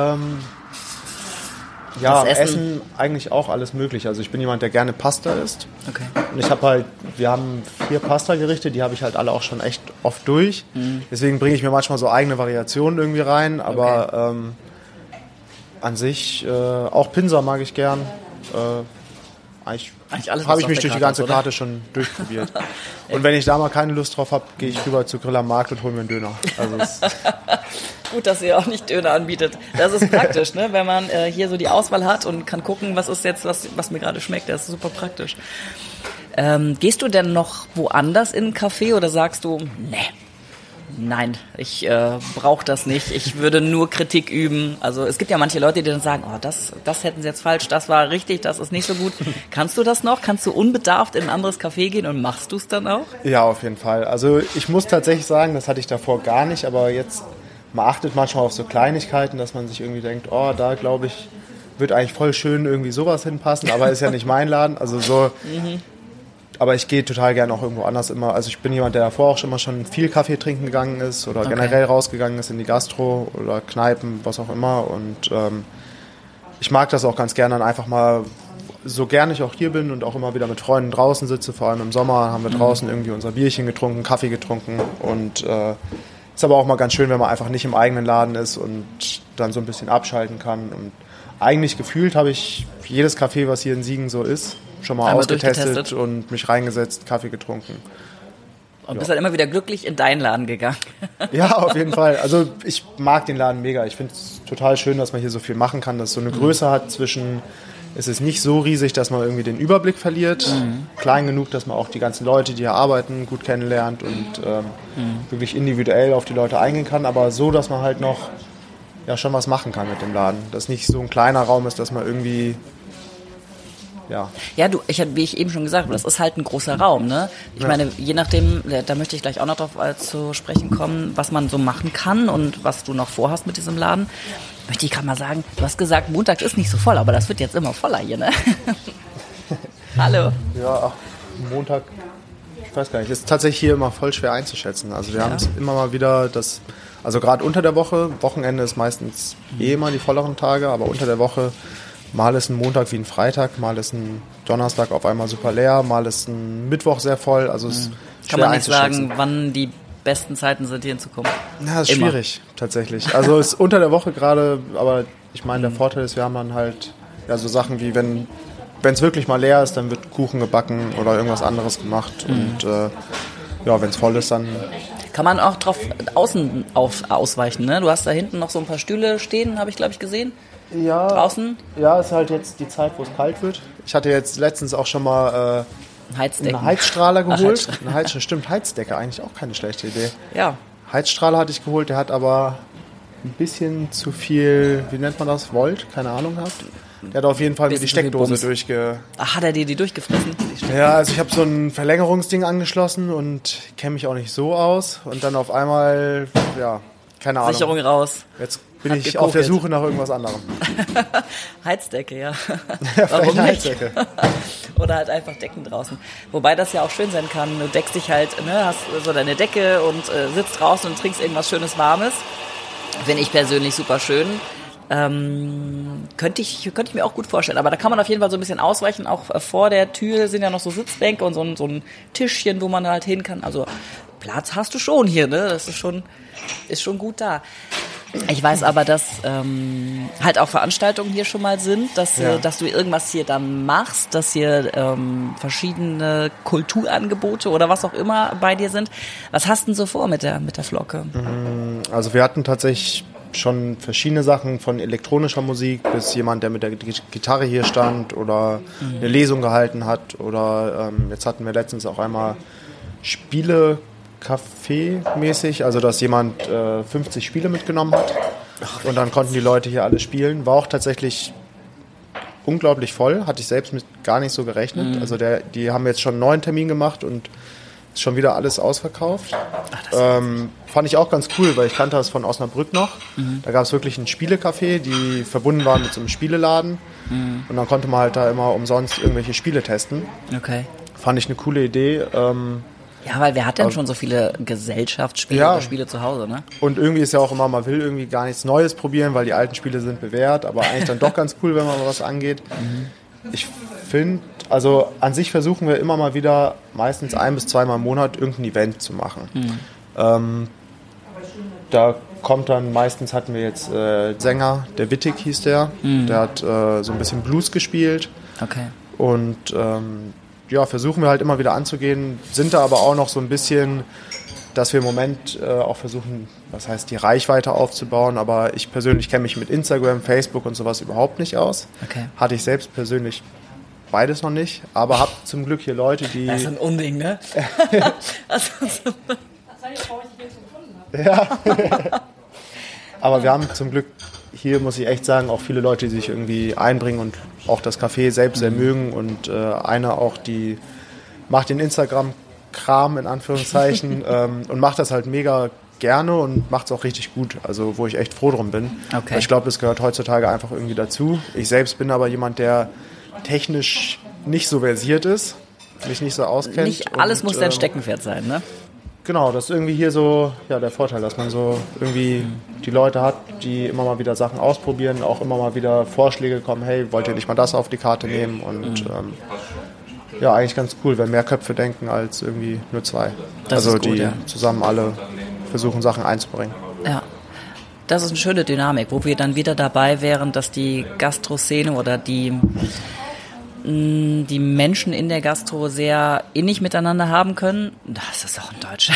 Essen eigentlich auch alles möglich. Also ich bin jemand, der gerne Pasta isst. Okay. Und wir haben 4 Pasta-Gerichte, die habe ich halt alle auch schon echt oft durch. Deswegen bringe ich mir manchmal so eigene Variationen irgendwie rein. Aber an sich auch Pinsa mag ich gern. Eigentlich alles habe ich mich durch die ganze Karte schon durchprobiert. Und wenn ich da mal keine Lust drauf habe, gehe ich rüber zu Grill am Markt und hole mir einen Döner. Also gut, dass ihr auch nicht Döner anbietet. Das ist praktisch, ne? Wenn man hier so die Auswahl hat und kann gucken, was ist jetzt, was mir gerade schmeckt. Das ist super praktisch. Gehst du denn noch woanders in einen Café oder sagst du, nein, ich brauche das nicht. Ich würde nur Kritik üben. Also es gibt ja manche Leute, die dann sagen, oh, das hätten sie jetzt falsch, das war richtig, das ist nicht so gut. Kannst du das noch? Kannst du unbedarft in ein anderes Café gehen und machst du es dann auch? Ja, auf jeden Fall. Also ich muss tatsächlich sagen, das hatte ich davor gar nicht, aber jetzt, man achtet manchmal auf so Kleinigkeiten, dass man sich irgendwie denkt, oh, da glaube ich, wird eigentlich voll schön irgendwie sowas hinpassen, aber ist ja nicht mein Laden. Also so... Aber ich gehe total gerne auch irgendwo anders immer. Also ich bin jemand, der davor auch schon viel Kaffee trinken gegangen ist oder generell rausgegangen ist in die Gastro oder Kneipen, was auch immer. Und ich mag das auch ganz gerne, dann einfach mal, so gerne ich auch hier bin und auch immer wieder mit Freunden draußen sitze, vor allem im Sommer haben wir draußen irgendwie unser Bierchen getrunken, Kaffee getrunken. Und ist aber auch mal ganz schön, wenn man einfach nicht im eigenen Laden ist und dann so ein bisschen abschalten kann. Und eigentlich gefühlt habe ich jedes Café, was hier in Siegen so ist, schon mal ausgetestet und mich reingesetzt, Kaffee getrunken. Und bist halt immer wieder glücklich in deinen Laden gegangen. Ja, auf jeden Fall. Also ich mag den Laden mega. Ich finde es total schön, dass man hier so viel machen kann, dass es so eine Größe hat zwischen, es ist nicht so riesig, dass man irgendwie den Überblick verliert, klein genug, dass man auch die ganzen Leute, die hier arbeiten, gut kennenlernt und wirklich individuell auf die Leute eingehen kann, aber so, dass man halt noch schon was machen kann mit dem Laden. Dass nicht so ein kleiner Raum ist, dass man irgendwie Ja, wie ich eben schon gesagt habe, das ist halt ein großer Raum, ne? Ich meine, je nachdem, da möchte ich gleich auch noch drauf zu sprechen kommen, was man so machen kann und was du noch vorhast mit diesem Laden. Möchte ich gerade mal sagen, du hast gesagt, Montag ist nicht so voll, aber das wird jetzt immer voller hier, ne? Hallo. Ja, Montag, ich weiß gar nicht, ist tatsächlich hier immer voll schwer einzuschätzen. Also wir haben es immer mal wieder, also gerade unter der Woche, Wochenende ist meistens immer die volleren Tage, aber unter der Woche mal ist ein Montag wie ein Freitag, mal ist ein Donnerstag auf einmal super leer, mal ist ein Mittwoch sehr voll. Also es ist kann man nicht sagen, wann die besten Zeiten sind, hier hinzukommen? Ja, ist schwierig tatsächlich. Also es ist unter der Woche gerade, aber ich meine, der Vorteil ist, wir haben dann halt so Sachen wie, wenn es wirklich mal leer ist, dann wird Kuchen gebacken oder irgendwas anderes gemacht. Und wenn es voll ist, dann... Kann man auch drauf außen ausweichen, ne? Du hast da hinten noch so ein paar Stühle stehen, habe ich, glaube ich, gesehen. Ja, draußen? Ja, ist halt jetzt die Zeit, wo es kalt wird. Ich hatte jetzt letztens auch schon mal einen Heizstrahler geholt. Stimmt, Heizdecke, eigentlich auch keine schlechte Idee. Ja. Heizstrahler hatte ich geholt, der hat aber ein bisschen zu viel, wie nennt man das, Volt? Keine Ahnung gehabt. Der hat auf jeden Fall mir die Steckdose Ach, hat er die durchgefressen? Ja, also ich habe so ein Verlängerungsding angeschlossen und kenne mich auch nicht so aus. Und dann auf einmal, keine Ahnung. Sicherung raus. Jetzt bin ich auf der Suche nach irgendwas anderem. Heizdecke, ja. Warum nicht? Heizdecke. Oder halt einfach Decken draußen. Wobei das ja auch schön sein kann. Du deckst dich halt, hast so deine Decke und sitzt draußen und trinkst irgendwas Schönes, Warmes. Finde ich persönlich super schön. Könnte ich mir auch gut vorstellen. Aber da kann man auf jeden Fall so ein bisschen ausweichen. Auch vor der Tür sind ja noch so Sitzbänke und so ein Tischchen, wo man halt hin kann. Also Platz hast du schon hier, ne? Das ist schon gut da. Ich weiß aber, dass halt auch Veranstaltungen hier schon mal sind, dass du irgendwas hier dann machst, dass hier verschiedene Kulturangebote oder was auch immer bei dir sind. Was hast du denn so vor mit der Flocke? Also wir hatten tatsächlich schon verschiedene Sachen, von elektronischer Musik bis jemand, der mit der Gitarre hier stand oder eine Lesung gehalten hat. Oder jetzt hatten wir letztens auch einmal Spiele-Café-mäßig, also dass jemand 50 Spiele mitgenommen hat und dann konnten die Leute hier alle spielen. War auch tatsächlich unglaublich voll, hatte ich selbst mit gar nicht so gerechnet. Also die haben jetzt schon einen neuen Termin gemacht und ist schon wieder alles ausverkauft. Fand ich auch ganz cool, weil ich kannte das von Osnabrück noch. Da gab es wirklich ein Spielecafé, die verbunden waren mit so einem Spieleladen. Und dann konnte man halt da immer umsonst irgendwelche Spiele testen. Okay. Fand ich eine coole Idee. Ja, weil wer hat denn schon so viele Gesellschaftsspiele oder Spiele zu Hause, ne? Und irgendwie ist ja auch immer, man will irgendwie gar nichts Neues probieren, weil die alten Spiele sind bewährt, aber eigentlich dann doch ganz cool, wenn man was angeht. Ich finde, also an sich versuchen wir immer mal wieder, meistens 1 bis 2 Mal im Monat, irgendein Event zu machen. Da kommt dann, meistens hatten wir jetzt Sänger, der Wittig hieß der hat so ein bisschen Blues gespielt. Okay. Und versuchen wir halt immer wieder anzugehen, sind da aber auch noch so ein bisschen, dass wir im Moment auch versuchen, was heißt die Reichweite aufzubauen, aber ich persönlich kenne mich mit Instagram, Facebook und sowas überhaupt nicht aus. Okay. Hatte ich selbst persönlich beides noch nicht, aber habe zum Glück hier Leute, die... Das ist ein Unding, ne? Ja. Aber wir haben zum Glück hier, muss ich echt sagen, auch viele Leute, die sich irgendwie einbringen und auch das Café selbst sehr mögen. Und eine auch, die macht den Instagram-Kram in Anführungszeichen und macht das halt mega gerne und macht es auch richtig gut. Also wo ich echt froh drum bin. Okay. Weil ich glaube, das gehört heutzutage einfach irgendwie dazu. Ich selbst bin aber jemand, der technisch nicht so versiert ist, mich nicht so auskennt. Nicht alles muss dein Steckenpferd sein, ne? Genau, das ist irgendwie hier so der Vorteil, dass man so irgendwie die Leute hat, die immer mal wieder Sachen ausprobieren, auch immer mal wieder Vorschläge kommen, hey, wollt ihr nicht mal das auf die Karte nehmen? Und eigentlich ganz cool, wenn mehr Köpfe denken als irgendwie nur 2. Das ist gut, die zusammen alle versuchen, Sachen einzubringen. Ja. Das ist eine schöne Dynamik, wo wir dann wieder dabei wären, dass die Gastroszene oder die die Menschen in der Gastro sehr innig miteinander haben können. Das ist auch in Deutsch.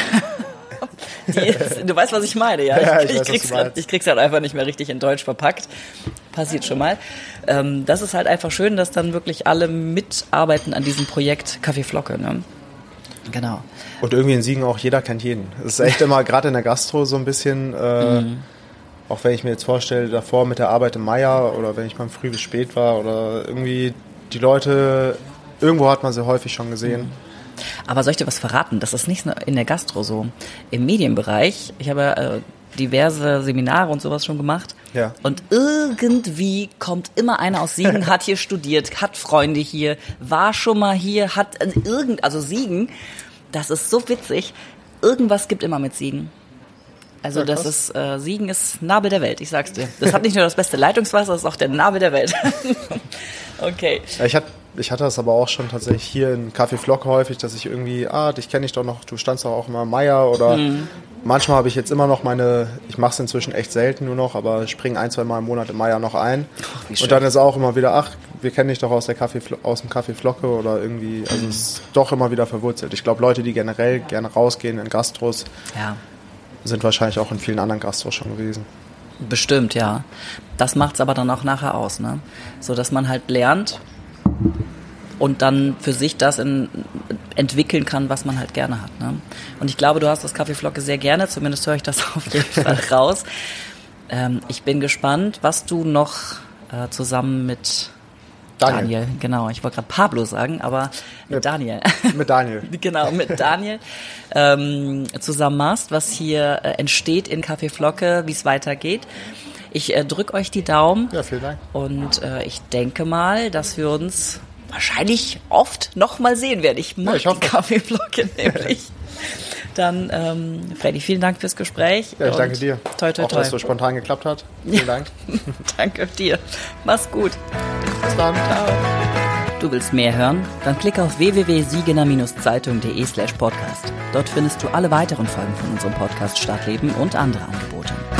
Du weißt, was ich meine, ja? Ja, Ich krieg's halt einfach nicht mehr richtig in Deutsch verpackt. Passiert schon mal. Das ist halt einfach schön, dass dann wirklich alle mitarbeiten an diesem Projekt Kaffeeflocke, ne? Genau. Und irgendwie in Siegen auch jeder kennt jeden. Es ist echt immer, gerade in der Gastro so ein bisschen, auch wenn ich mir jetzt vorstelle, davor mit der Arbeit im Meier oder wenn ich mal früh bis spät war oder irgendwie die Leute, irgendwo hat man sie häufig schon gesehen. Aber soll ich dir was verraten? Das ist nicht nur in der Gastro so. Im Medienbereich, ich habe diverse Seminare und sowas schon gemacht. Ja. Und irgendwie kommt immer einer aus Siegen, hat hier studiert, hat Freunde hier, war schon mal hier, hat also Siegen, das ist so witzig. Irgendwas gibt immer mit Siegen. Also ja, das ist, Siegen ist Nabel der Welt, ich sag's dir. Das hat nicht nur das beste Leitungswasser, das ist auch der Nabel der Welt. Okay. Ja, ich hatte das aber auch schon tatsächlich hier in Kaffeeflocke häufig, dass ich irgendwie, dich kenne ich doch noch, du standst doch auch immer im Meier oder manchmal habe ich jetzt immer noch ich mache es inzwischen echt selten nur noch, aber springe 1-2 Mal im Monat im Meier noch ein. Ach, wie schön. Und dann ist auch immer wieder, wir kennen dich doch aus dem Kaffeeflocke oder irgendwie, also es ist doch immer wieder verwurzelt. Ich glaube, Leute, die generell gerne rausgehen in Gastros, sind wahrscheinlich auch in vielen anderen Gastros schon gewesen. Bestimmt, ja. Das macht's aber dann auch nachher aus, ne? So, dass man halt lernt und dann für sich das entwickeln kann, was man halt gerne hat, ne? Und ich glaube, du hast das Kaffeeflocke sehr gerne, zumindest höre ich das auf jeden Fall raus. Ich bin gespannt, was du noch zusammen mit Daniel, genau, ich wollte gerade Pablo sagen, aber mit Daniel. Mit Daniel. Genau, mit Daniel zusammen machst, was hier entsteht in Kaffeeflocke, wie es weitergeht. Ich drücke euch die Daumen. Ja, vielen Dank. Und ich denke mal, dass wir uns wahrscheinlich oft noch mal sehen werden. Ich mag die Kaffeeflocke nämlich. Dann, Freddy, vielen Dank fürs Gespräch. Ja, ich danke dir. Toi, toi, toi. Auch, dass es so spontan geklappt hat. Vielen Dank. Danke dir. Mach's gut. Bis dann. Ciao. Du willst mehr hören? Dann klick auf www.siegener-zeitung.de/podcast. Dort findest du alle weiteren Folgen von unserem Podcast Stadtleben und andere Angebote.